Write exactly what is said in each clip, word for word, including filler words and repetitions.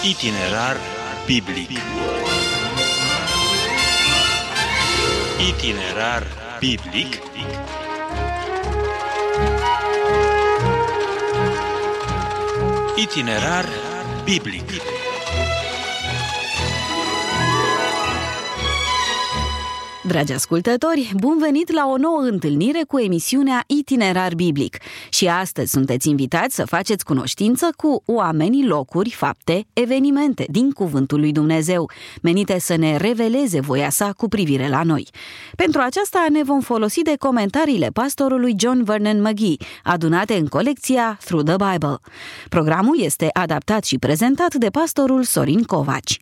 Itinerar biblic. Itinerar biblic. Itinerar biblic. Dragi ascultători, bun venit la o nouă întâlnire cu emisiunea Itinerar Biblic. Și astăzi sunteți invitați să faceți cunoștință cu oamenii, locuri, fapte, evenimente din Cuvântul lui Dumnezeu, menite să ne reveleze voia sa cu privire la noi. Pentru aceasta ne vom folosi de comentariile pastorului John Vernon McGee, adunate în colecția Through the Bible. Programul este adaptat și prezentat de pastorul Sorin Covaci.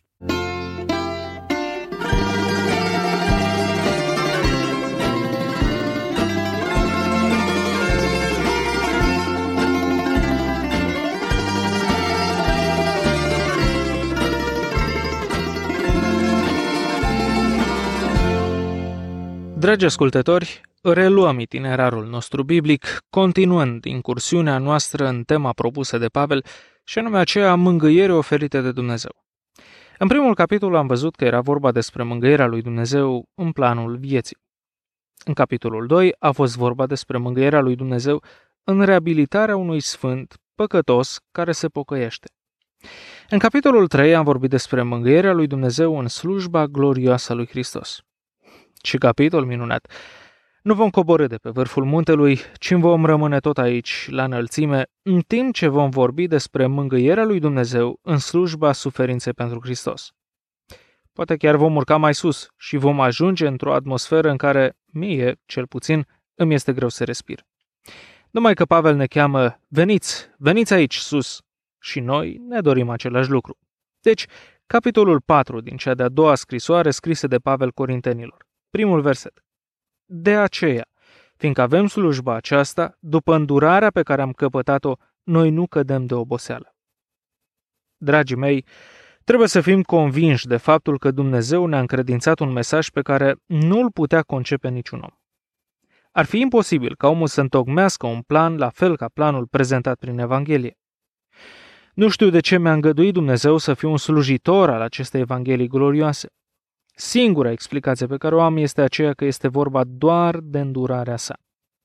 Dragi ascultători, reluăm itinerarul nostru biblic, continuând incursiunea noastră în tema propusă de Pavel, și anume aceea a mângâierii oferite de Dumnezeu. În primul capitol am văzut că era vorba despre mângâierea lui Dumnezeu în planul vieții. În capitolul doi a fost vorba despre mângâierea lui Dumnezeu în reabilitarea unui sfânt păcătos care se pocăiește. În capitolul trei am vorbit despre mângâierea lui Dumnezeu în slujba glorioasă a lui Hristos. Și capitol minunat! Nu vom coborî de pe vârful muntelui, ci vom rămâne tot aici, la înălțime, în timp ce vom vorbi despre mângâierea lui Dumnezeu în slujba suferinței pentru Hristos. Poate chiar vom urca mai sus și vom ajunge într-o atmosferă în care, mie, cel puțin, îmi este greu să respir. Numai că Pavel ne cheamă, veniți, veniți aici, sus, și noi ne dorim același lucru. Deci, capitolul patru din cea de-a doua scrisoare scrisă de Pavel Corintenilor. Primul verset. De aceea, fiindcă avem slujba aceasta, după îndurarea pe care am căpătat-o, noi nu cădem de oboseală. Dragii mei, trebuie să fim convinși de faptul că Dumnezeu ne-a încredințat un mesaj pe care nu-l putea concepe niciun om. Ar fi imposibil ca omul să întocmească un plan la fel ca planul prezentat prin Evanghelie. Nu știu de ce mi-a îngăduit Dumnezeu să fiu un slujitor al acestei Evanghelii glorioase. Singura explicație pe care o am este aceea că este vorba doar de îndurarea sa.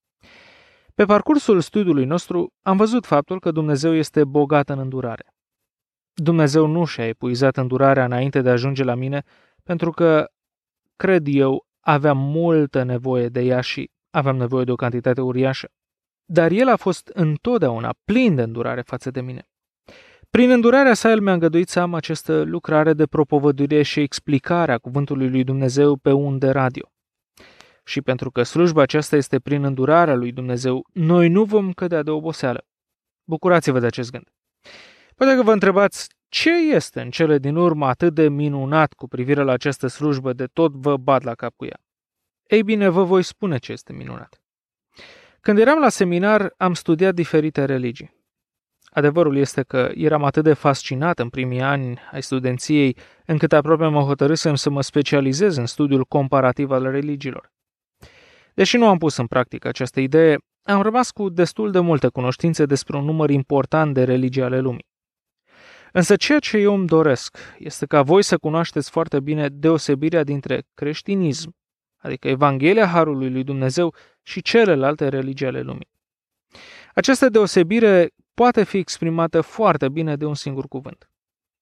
Pe parcursul studiului nostru am văzut faptul că Dumnezeu este bogat în îndurare. Dumnezeu nu și-a epuizat îndurarea înainte de a ajunge la mine, pentru că, cred eu, aveam multă nevoie de ea și aveam nevoie de o cantitate uriașă. Dar El a fost întotdeauna plin de îndurare față de mine. Prin îndurarea sa, El mi-a îngăduit să am această lucrare de propovăduire și explicare a cuvântului lui Dumnezeu pe unde radio. Și pentru că slujba aceasta este prin îndurarea lui Dumnezeu, noi nu vom cădea de oboseală. Bucurați-vă de acest gând. Poate că vă întrebați, ce este în cele din urmă atât de minunat cu privire la această slujbă de tot vă bat la cap cu ea? Ei bine, vă voi spune ce este minunat. Când eram la seminar, am studiat diferite religii. Adevărul este că eram atât de fascinat în primii ani ai studenției, încât aproape mă hotărâsem să mă specializez în studiul comparativ al religiilor. Deși nu am pus în practică această idee, am rămas cu destul de multe cunoștințe despre un număr important de religii ale lumii. Însă ceea ce eu îmi doresc este ca voi să cunoașteți foarte bine deosebirea dintre creștinism, adică Evanghelia Harului lui Dumnezeu, și celelalte religii ale lumii. Această deosebire poate fi exprimată foarte bine de un singur cuvânt.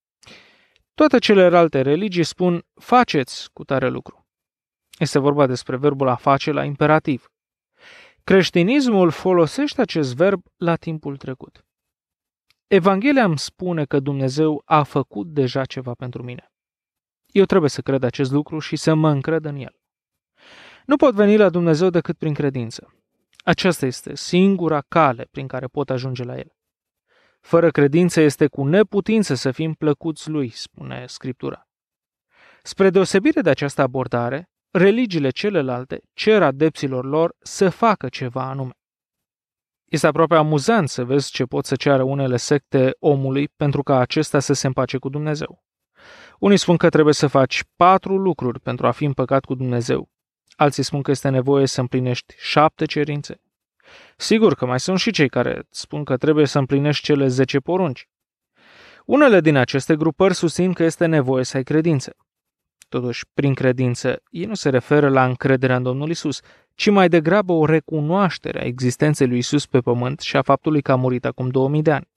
Toate celelalte religii spun, faceți cu tare lucru. Este vorba despre verbul a face la imperativ. Creștinismul folosește acest verb la timpul trecut. Evanghelia îmi spune că Dumnezeu a făcut deja ceva pentru mine. Eu trebuie să cred acest lucru și să mă încred în El. Nu pot veni la Dumnezeu decât prin credință. Aceasta este singura cale prin care pot ajunge la El. Fără credință este cu neputință să fim plăcuți Lui, spune Scriptura. Spre deosebire de această abordare, religiile celelalte cer adepților lor să facă ceva anume. Este aproape amuzant să vezi ce pot să ceară unele secte omului pentru ca acesta să se împace cu Dumnezeu. Unii spun că trebuie să faci patru lucruri pentru a fi împăcat cu Dumnezeu. Alții spun că este nevoie să împlinești șapte cerințe. Sigur că mai sunt și cei care spun că trebuie să împlinești cele zece porunci. Unele din aceste grupări susțin că este nevoie să ai credință. Totuși, prin credință, ei nu se referă la încrederea în Domnul Isus, ci mai degrabă o recunoaștere a existenței lui Isus pe pământ și a faptului că a murit acum două mii de ani.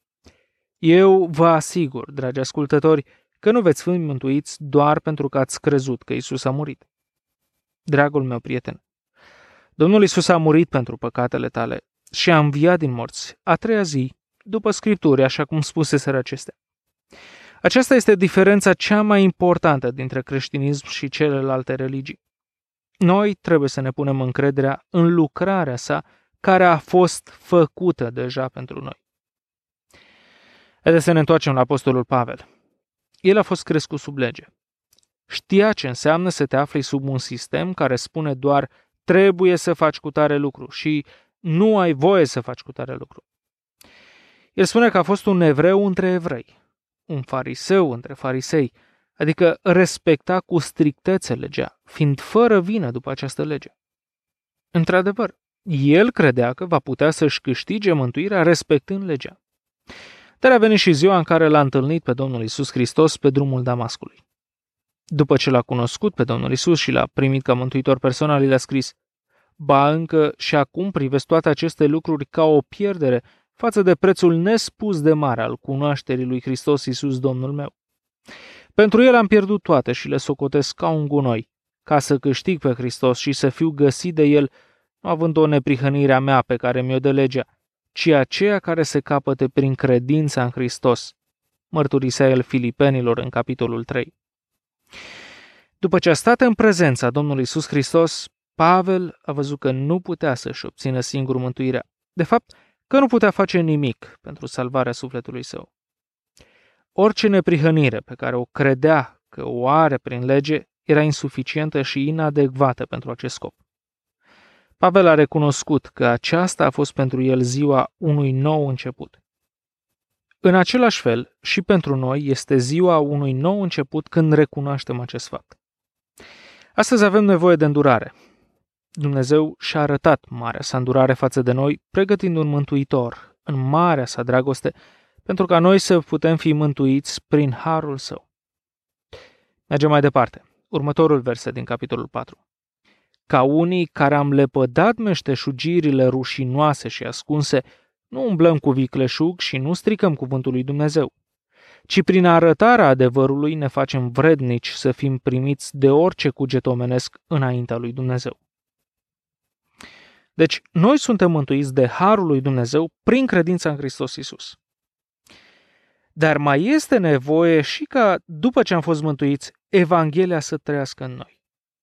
Eu vă asigur, dragi ascultători, că nu veți fi mântuiți doar pentru că ați crezut că Isus a murit. Dragul meu prieten, Domnul Isus a murit pentru păcatele tale și a înviat din morți a treia zi, după Scripturi, așa cum spuseseră acestea. Aceasta este diferența cea mai importantă dintre creștinism și celelalte religii. Noi trebuie să ne punem încrederea în lucrarea sa care a fost făcută deja pentru noi. Haideți să ne întoarcem la apostolul Pavel. El a fost crescut sub lege. Știa ce înseamnă să te afli sub un sistem care spune doar trebuie să faci cutare lucru și nu ai voie să faci cutare lucru. El spune că a fost un evreu între evrei, un fariseu între farisei, adică respecta cu strictețe legea, fiind fără vină după această lege. Într-adevăr, el credea că va putea să-și câștige mântuirea respectând legea. Dar a venit și ziua în care l-a întâlnit pe Domnul Iisus Hristos pe drumul Damascului. După ce l-a cunoscut pe Domnul Iisus și l-a primit ca mântuitor personal, el a scris: ba încă și acum privesc toate aceste lucruri ca o pierdere față de prețul nespus de mare al cunoașterii lui Hristos Iisus Domnul meu. Pentru el am pierdut toate și le socotesc ca un gunoi, ca să câștig pe Hristos și să fiu găsit de el, nu având o neprihănire a mea pe care mi-o dă legea, ci aceea care se capăte prin credința în Hristos, mărturisea el Filipenilor în capitolul trei. După ce a stat în prezența Domnului Iisus Hristos, Pavel a văzut că nu putea să-și obțină singur mântuirea. De fapt, că nu putea face nimic pentru salvarea sufletului său. Orice neprihănire pe care o credea că o are prin lege era insuficientă și inadecvată pentru acest scop. Pavel a recunoscut că aceasta a fost pentru el ziua unui nou început. În același fel, și pentru noi este ziua unui nou început când recunoaștem acest fapt. Astăzi avem nevoie de îndurare. Dumnezeu și-a arătat marea sa îndurare față de noi, pregătind un mântuitor în marea sa dragoste, pentru ca noi să putem fi mântuiți prin harul său. Mergem mai departe. Următorul verset din capitolul patru. Ca unii care am lepădat meșteșugirile rușinoase și ascunse, nu umblăm cu vicleșug și nu stricăm cuvântul lui Dumnezeu, ci prin arătarea adevărului ne facem vrednici să fim primiți de orice cuget omenesc înaintea lui Dumnezeu. Deci, noi suntem mântuiți de harul lui Dumnezeu prin credința în Hristos Iisus. Dar mai este nevoie și ca, după ce am fost mântuiți, Evanghelia să trăiască în noi.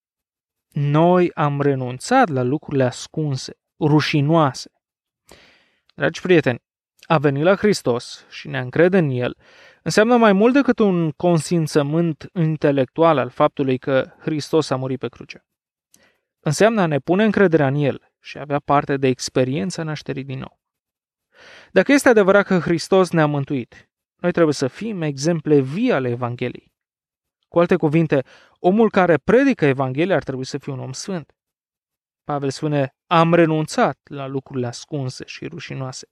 Noi am renunțat la lucrurile ascunse, rușinoase. Dragi prieteni, a veni la Hristos și ne încrede în El înseamnă mai mult decât un consimțământ intelectual al faptului că Hristos a murit pe cruce. Înseamnă a ne pune încrederea în El și avea parte de experiența nașterii din nou. Dacă este adevărat că Hristos ne-a mântuit, noi trebuie să fim exemple vii ale Evangheliei. Cu alte cuvinte, omul care predică Evanghelia ar trebui să fie un om sfânt. Pavel spune, am renunțat la lucrurile ascunse și rușinoase.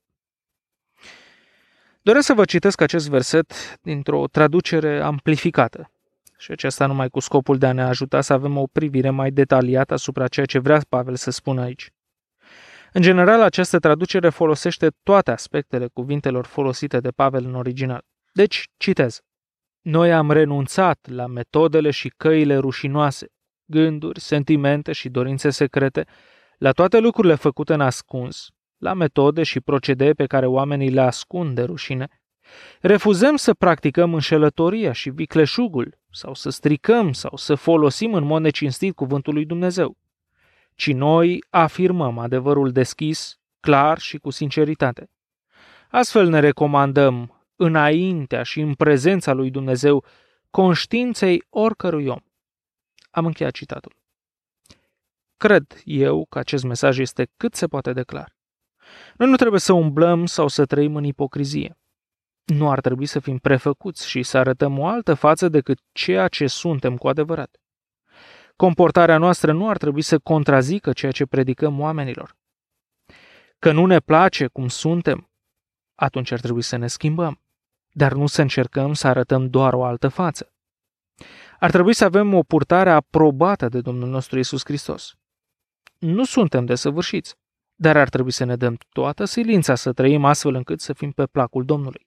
Doresc să vă citesc acest verset dintr-o traducere amplificată. Și aceasta numai cu scopul de a ne ajuta să avem o privire mai detaliată asupra ceea ce vrea Pavel să spună aici. În general, această traducere folosește toate aspectele cuvintelor folosite de Pavel în original. Deci, citez. Noi am renunțat la metodele și căile rușinoase, gânduri, sentimente și dorințe secrete, la toate lucrurile făcute în ascuns, la metode și procedee pe care oamenii le ascund de rușine. Refuzăm să practicăm înșelătoria și vicleșugul, sau să stricăm sau să folosim în mod necinstit cuvântul lui Dumnezeu, ci noi afirmăm adevărul deschis, clar și cu sinceritate. Astfel ne recomandăm înaintea și în prezența lui Dumnezeu conștiinței oricărui om. Am încheiat citatul. Cred eu că acest mesaj este cât se poate de clar. Noi nu trebuie să umblăm sau să trăim în ipocrizie. Nu ar trebui să fim prefăcuți și să arătăm o altă față decât ceea ce suntem cu adevărat. Comportarea noastră nu ar trebui să contrazică ceea ce predicăm oamenilor. Că nu ne place cum suntem, atunci ar trebui să ne schimbăm. dar nu să încercăm să arătăm doar o altă față. Ar trebui să avem o purtare aprobată de Domnul nostru Iisus Hristos. Nu suntem desăvârșiți, dar ar trebui să ne dăm toată silința să trăim astfel încât să fim pe placul Domnului.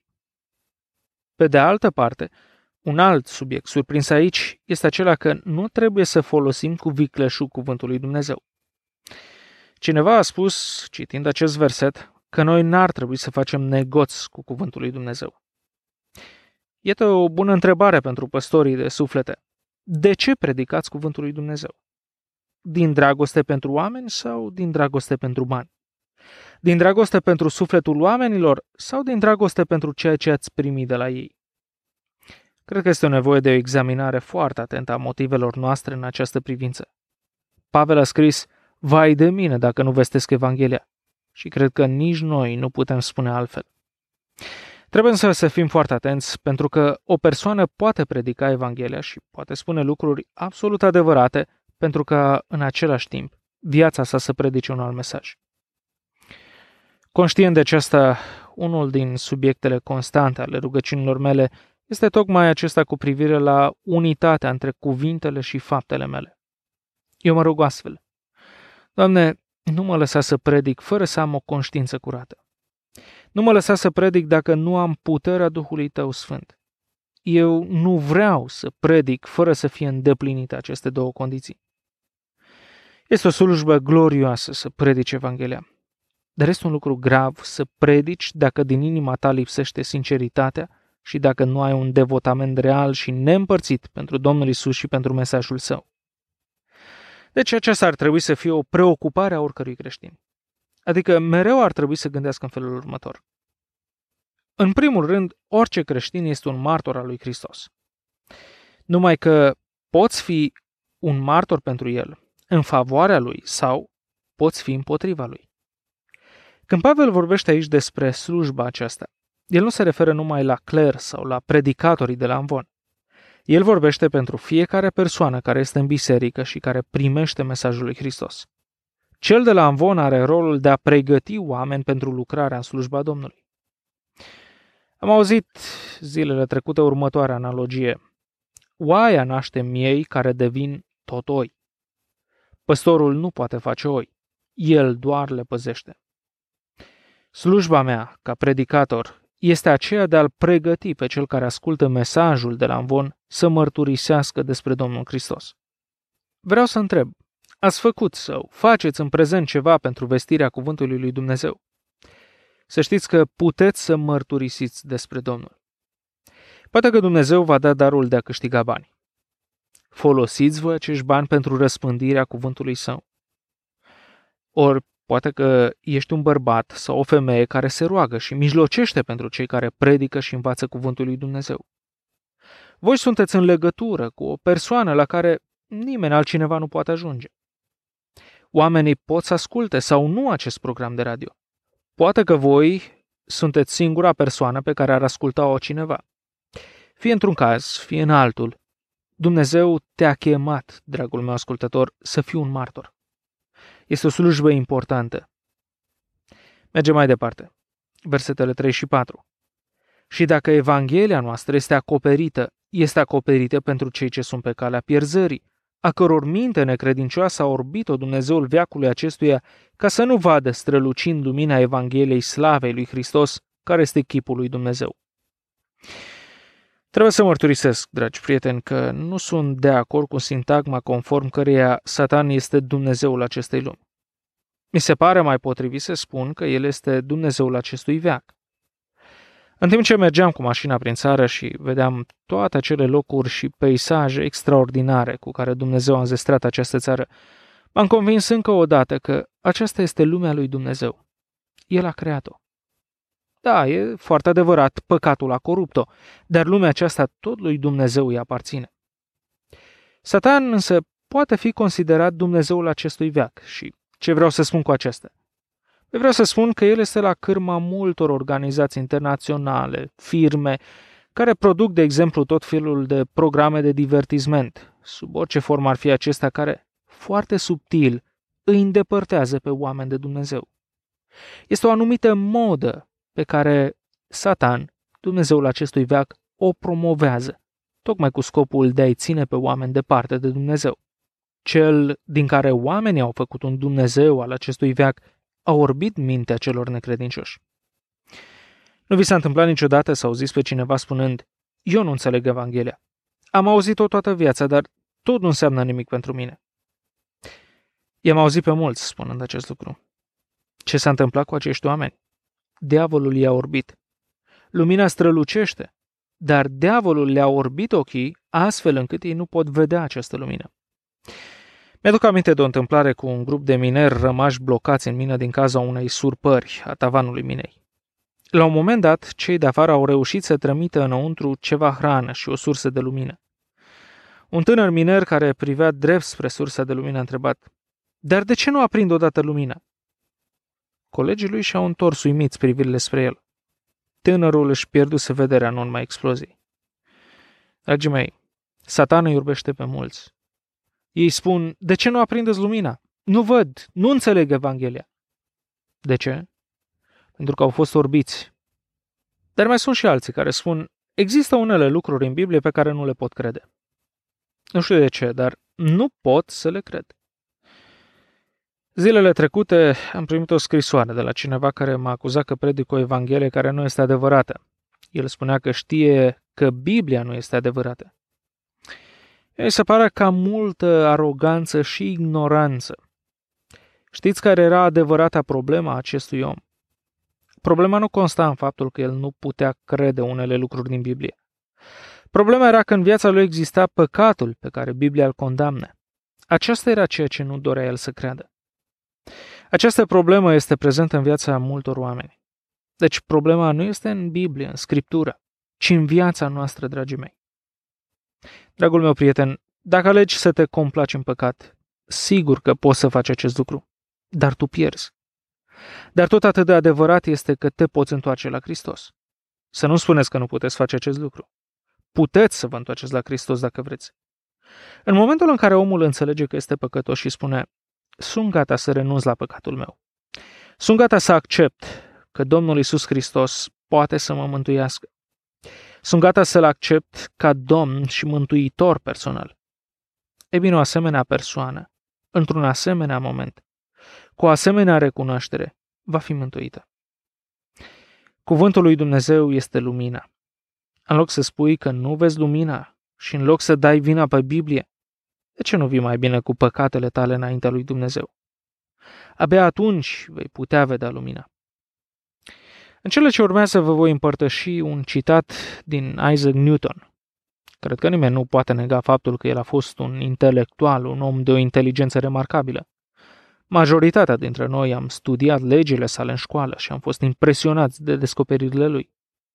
Pe de altă parte, un alt subiect surprins aici este acela că nu trebuie să folosim cu vicleșug cuvântul lui Dumnezeu. Cineva a spus, citind acest verset, că noi n-ar trebui să facem negoți cu cuvântul lui Dumnezeu. Iată o bună întrebare pentru păstorii de suflete. De ce predicați cuvântul lui Dumnezeu? Din dragoste pentru oameni sau din dragoste pentru bani? Din dragoste pentru sufletul oamenilor sau din dragoste pentru ceea ce ați primit de la ei? Cred că este o nevoie de o examinare foarte atentă a motivelor noastre în această privință. Pavel a scris, vai de mine dacă nu vestesc Evanghelia. Și cred că nici noi nu putem spune altfel. Trebuie însă să fim foarte atenți, pentru că o persoană poate predica Evanghelia și poate spune lucruri absolut adevărate, pentru că, în același timp, viața sa să predice un alt mesaj. Conștient de aceasta, unul din subiectele constante ale rugăciunilor mele este tocmai acesta cu privire la unitatea între cuvintele și faptele mele. Eu mă rog astfel. Doamne, nu mă lăsa să predic fără să am o conștiință curată. Nu mă lăsa să predic dacă nu am puterea Duhului Tău Sfânt. Eu nu vreau să predic fără să fie îndeplinite aceste două condiții. Este o slujbă glorioasă să predici Evanghelia, dar este un lucru grav să predici dacă din inima ta lipsește sinceritatea și dacă nu ai un devotament real și neîmpărțit pentru Domnul Isus și pentru mesajul Său. Deci aceasta ar trebui să fie o preocupare a oricărui creștin. Adică mereu ar trebui să gândească în felul următor. În primul rând, orice creștin este un martor al lui Hristos. Numai că poți fi un martor pentru el, în favoarea lui, sau poți fi împotriva lui. Când Pavel vorbește aici despre slujba aceasta, el nu se referă numai la cler sau la predicatorii de la amvon. El vorbește pentru fiecare persoană care este în biserică și care primește mesajul lui Hristos. Cel de la amvon are rolul de a pregăti oameni pentru lucrarea în slujba Domnului. Am auzit zilele trecute următoarea analogie. Oaia naște miei care devin tot oi. Păstorul nu poate face oi, el doar le păzește. Slujba mea, ca predicator, este aceea de a-l pregăti pe cel care ascultă mesajul de la amvon să mărturisească despre Domnul Hristos. Vreau să întreb, ați făcut sau faceți în prezent ceva pentru vestirea cuvântului lui Dumnezeu? Să știți că puteți să mărturisiți despre Domnul. Poate că Dumnezeu va da darul de a câștiga bani. Folosiți voi acești bani pentru răspândirea cuvântului Său. Ori poate că ești un bărbat sau o femeie care se roagă și mijlocește pentru cei care predică și învață cuvântul lui Dumnezeu. Voi sunteți în legătură cu o persoană la care nimeni altcineva nu poate ajunge. Oamenii pot să asculte sau nu acest program de radio. Poate că voi sunteți singura persoană pe care ar asculta-o cineva. Fie într-un caz, fie în altul, Dumnezeu te-a chemat, dragul meu ascultător, să fii un martor. Este o slujbă importantă. Mergem mai departe. Versetele trei și patru. Și dacă Evanghelia noastră este acoperită, este acoperită pentru cei ce sunt pe calea pierzării, a căror minte necredincioasă a orbit-o Dumnezeul veacului acestuia, ca să nu vadă strălucind lumina Evangheliei slavei lui Hristos, care este chipul lui Dumnezeu. Trebuie să mărturisesc, dragi prieteni, că nu sunt de acord cu sintagma conform căreia Satan este Dumnezeul acestei lumi. Mi se pare mai potrivit să spun că el este Dumnezeul acestui veac. În timp ce mergeam cu mașina prin țară și vedeam toate acele locuri și peisaje extraordinare cu care Dumnezeu a înzestrat această țară, m-am convins încă o dată că aceasta este lumea lui Dumnezeu. El a creat-o. Da, e foarte adevărat, păcatul a corupt-o, dar lumea aceasta tot lui Dumnezeu îi aparține. Satan însă poate fi considerat Dumnezeul acestui veac și ce vreau să spun cu acesta? Vreau să spun că el este la cârma multor organizații internaționale, firme, care produc, de exemplu, tot felul de programe de divertisment, sub orice formă ar fi acesta, care, foarte subtil, îi îndepărtează pe oameni de Dumnezeu. Este o anumită modă pe care Satan, Dumnezeul acestui veac o promovează, tocmai cu scopul de a-i ține pe oameni departe de Dumnezeu. Cel din care oamenii au făcut un Dumnezeu al acestui veac a orbit mintea celor necredincioși. Nu vi s-a întâmplat niciodată să auziți pe cineva spunând: eu nu înțeleg Evanghelia. Am auzit-o toată viața, dar tot nu înseamnă nimic pentru mine. I-am auzit pe mulți spunând acest lucru. Ce s-a întâmplat cu acești oameni? Diavolul i-a orbit. Lumina strălucește, dar diavolul le-a orbit ochii astfel încât ei nu pot vedea această lumină. Mi-aduc aminte de o întâmplare cu un grup de mineri rămași blocați în mină din cauza unei surpări a tavanului minei. La un moment dat, cei de afară au reușit să trimită înăuntru ceva hrană și o sursă de lumină. Un tânăr miner care privea drept spre sursa de lumină a întrebat: dar de ce nu aprind odată lumina? Colegii lui și-au întors uimiți privirile spre el. Tânărul își pierduse vederea în urma exploziei. Dragii mei, Satan îi iubește pe mulți. Ei spun: de ce nu aprindeți lumina? Nu văd, nu înțeleg Evanghelia. De ce? Pentru că au fost orbiți. Dar mai sunt și alții care spun: există unele lucruri în Biblie pe care nu le pot crede. Nu știu de ce, dar nu pot să le cred. Zilele trecute am primit o scrisoare de la cineva care m-a acuzat că predic o Evanghelie care nu este adevărată. El spunea că știe că Biblia nu este adevărată. Mi se pare că am multă aroganță și ignoranță. Știți care era adevărata problema acestui om? Problema nu consta în faptul că el nu putea crede unele lucruri din Biblie. Problema era că în viața lui exista păcatul pe care Biblia îl condamnă. Aceasta era ceea ce nu dorea el să creadă. Această problemă este prezentă în viața multor oameni. Deci problema nu este în Biblie, în Scriptură, ci în viața noastră, dragii mei. Dragul meu prieten, dacă alegi să te complaci în păcat, sigur că poți să faci acest lucru, dar tu pierzi. Dar tot atât de adevărat este că te poți întoarce la Hristos. Să nu spuneți că nu puteți face acest lucru. Puteți să vă întoarceți la Hristos dacă vreți. În momentul în care omul înțelege că este păcătos și spune: sunt gata să renunț la păcatul meu. Sunt gata să accept că Domnul Iisus Hristos poate să mă mântuiască. Sunt gata să-L accept ca Domn și Mântuitor personal. E bine, o asemenea persoană, într-un asemenea moment, cu o asemenea recunoaștere, va fi mântuită. Cuvântul lui Dumnezeu este lumina. În loc să spui că nu vezi lumina și în loc să dai vina pe Biblie, de ce nu vii mai bine cu păcatele tale înaintea lui Dumnezeu? Abia atunci vei putea vedea lumina. În cele ce urmează vă voi împărtăși un citat din Isaac Newton. Cred că nimeni nu poate nega faptul că el a fost un intelectual, un om de o inteligență remarcabilă. Majoritatea dintre noi am studiat legile sale în școală și am fost impresionați de descoperirile lui.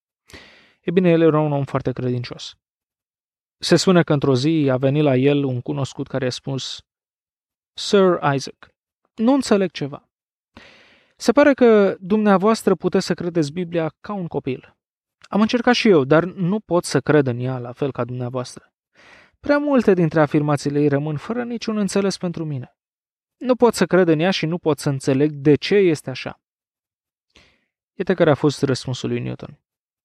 E bine, el era un om foarte credincios. Se spune că într-o zi a venit la el un cunoscut care a spus: Sir Isaac, nu înțeleg ceva. Se pare că dumneavoastră puteți să credeți Biblia ca un copil. Am încercat și eu, dar nu pot să cred în ea la fel ca dumneavoastră. Prea multe dintre afirmațiile ei rămân fără niciun înțeles pentru mine. Nu pot să cred în ea și nu pot să înțeleg de ce este așa. Iată care a fost răspunsul lui Newton.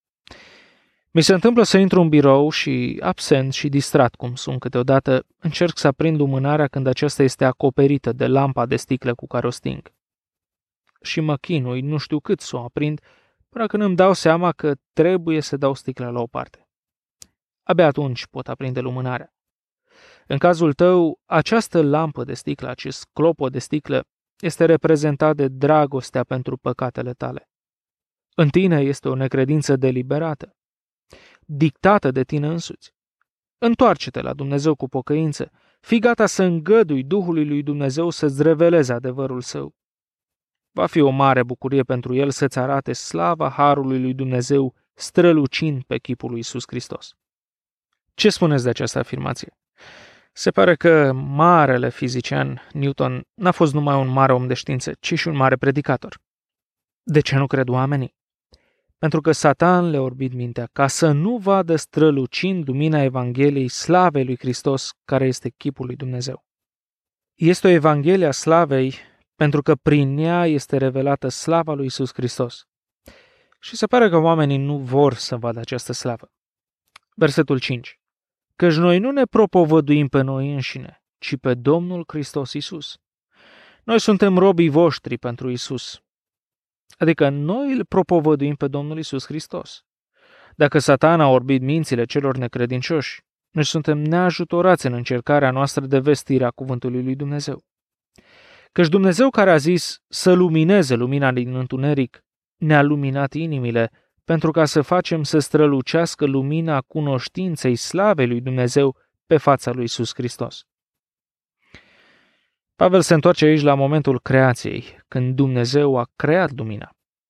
Mi se întâmplă să intru în birou și, absent și distrat cum sunt câteodată, încerc să aprind lumânarea când aceasta este acoperită de lampa de sticlă cu care o sting. Și mă chinui, nu știu cât să o aprind, până când îmi dau seama că trebuie să dau sticla la o parte. Abia atunci pot aprinde lumânarea. În cazul tău, această lampă de sticlă, acest clopot de sticlă, este reprezentat de dragostea pentru păcatele tale. În tine este o necredință deliberată, dictată de tine însuți. Întoarce-te la Dumnezeu cu pocăință, fii gata să îngădui Duhului lui Dumnezeu să-ți reveleze adevărul său. Va fi o mare bucurie pentru el să-ți arate slava harului lui Dumnezeu strălucind pe chipul lui Iisus Hristos. Ce spuneți de această afirmație? Se pare că marele fizician Newton n-a fost numai un mare om de știință, ci și un mare predicator. De ce nu cred oamenii? Pentru că Satan le-a orbit mintea ca să nu vadă strălucind lumina Evangheliei slavei lui Hristos, care este chipul lui Dumnezeu. Este o Evanghelie a slavei pentru că prin ea este revelată slava lui Iisus Hristos. Și se pare că oamenii nu vor să vadă această slavă. Versetul cinci. Căci noi nu ne propovăduim pe noi înșine, ci pe Domnul Hristos Iisus. Noi suntem robii voștri pentru Iisus. Adică noi îl propovăduim pe Domnul Iisus Hristos. Dacă Satan a orbit mințile celor necredincioși, noi suntem neajutorați în încercarea noastră de vestire a cuvântului lui Dumnezeu. Căci Dumnezeu care a zis să lumineze lumina din întuneric, ne-a luminat inimile, pentru ca să facem să strălucească lumina cunoștinței slavei lui Dumnezeu pe fața lui Iisus Hristos. Pavel se întoarce aici la momentul creației, când Dumnezeu a creat lumina.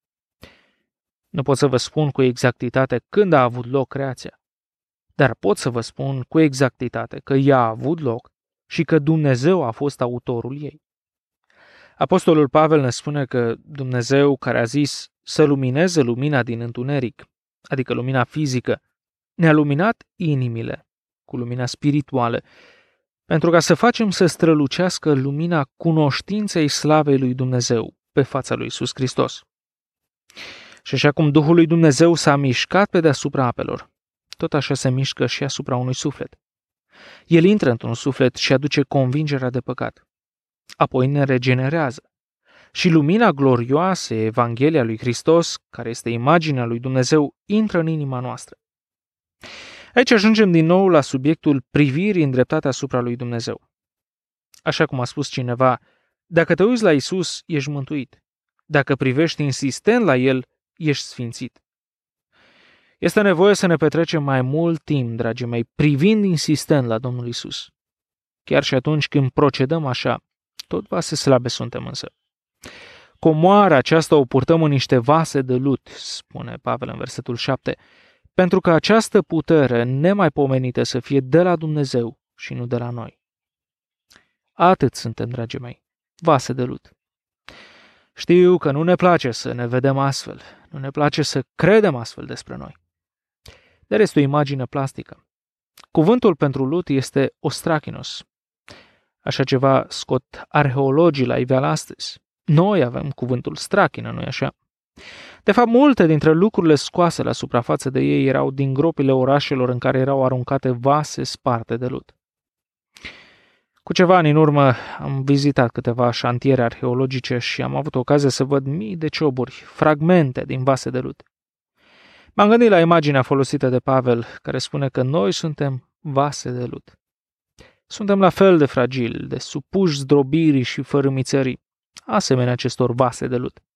Nu pot să vă spun cu exactitate când a avut loc creația, dar pot să vă spun cu exactitate că ea a avut loc și că Dumnezeu a fost autorul ei. Apostolul Pavel ne spune că Dumnezeu, care a zis să lumineze lumina din întuneric, adică lumina fizică, ne-a luminat inimile cu lumina spirituală, pentru ca să facem să strălucească lumina cunoștinței slavei lui Dumnezeu pe fața lui Iisus Hristos. Și așa cum Duhul lui Dumnezeu s-a mișcat pe deasupra apelor, tot așa se mișcă și asupra unui suflet. El intră într-un suflet și aduce convingerea de păcat. Apoi ne regenerează. Și lumina glorioasă, Evanghelia lui Hristos, care este imaginea lui Dumnezeu, intră în inima noastră. Aici ajungem din nou la subiectul privirii îndreptate asupra lui Dumnezeu. Așa cum a spus cineva, dacă te uiți la Iisus, ești mântuit. Dacă privești insistent la El, ești sfințit. Este nevoie să ne petrecem mai mult timp, dragii mei, privind insistent la Domnul Iisus. Chiar și atunci când procedăm așa, tot vase slabe suntem însă. Comoara aceasta o purtăm în niște vase de lut, spune Pavel în versetul șapte, pentru că această putere nemaipomenită să fie de la Dumnezeu și nu de la noi. Atât suntem, dragii mei, vase de lut. Știu că nu ne place să ne vedem astfel, nu ne place să credem astfel despre noi. Dar este o imagine plastică. Cuvântul pentru lut este ostrachinos. Așa ceva scot arheologii la iveală astăzi. Noi avem cuvântul strachină, nu-i așa? De fapt, multe dintre lucrurile scoase la suprafață de ei erau din gropile orașelor în care erau aruncate vase sparte de lut. Cu ceva ani în urmă am vizitat câteva șantiere arheologice și am avut ocazia să văd mii de cioburi, fragmente din vase de lut. M-am gândit la imaginea folosită de Pavel, care spune că noi suntem vase de lut. Suntem la fel de fragili, de supuși zdrobirii și fărâmițării, asemenea acestor vase de lut.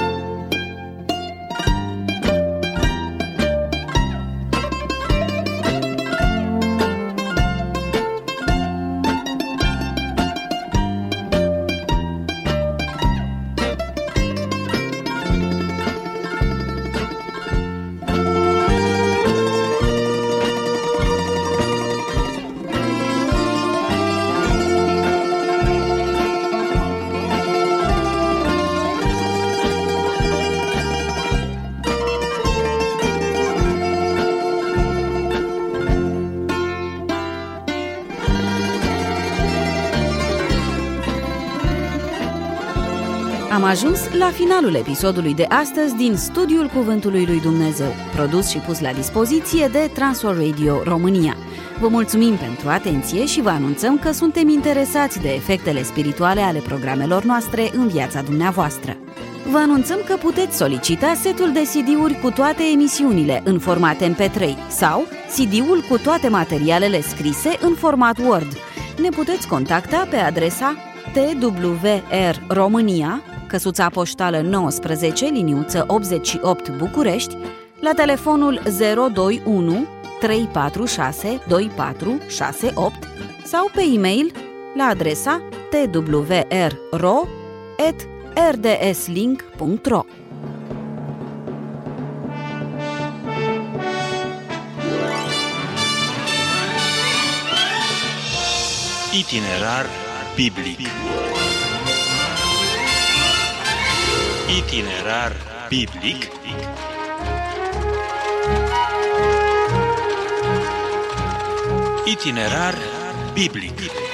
Am ajuns la finalul episodului de astăzi din Studiul Cuvântului lui Dumnezeu, produs și pus la dispoziție de Transworld Radio România. Vă mulțumim pentru atenție și vă anunțăm că suntem interesați de efectele spirituale ale programelor noastre în viața dumneavoastră. Vă anunțăm că puteți solicita setul de C D-uri cu toate emisiunile în format M P trei sau C D-ul cu toate materialele scrise în format Word. Ne puteți contacta pe adresa T W R România, căsuța poștală nouăsprezece, liniuță optzeci și opt București, la telefonul zero doi unu trei patru șase doi patru șase opt sau pe e-mail la adresa t w r ro at r d s link punct ro. Itinerar biblic. Itinerar biblic. Itinerar biblic.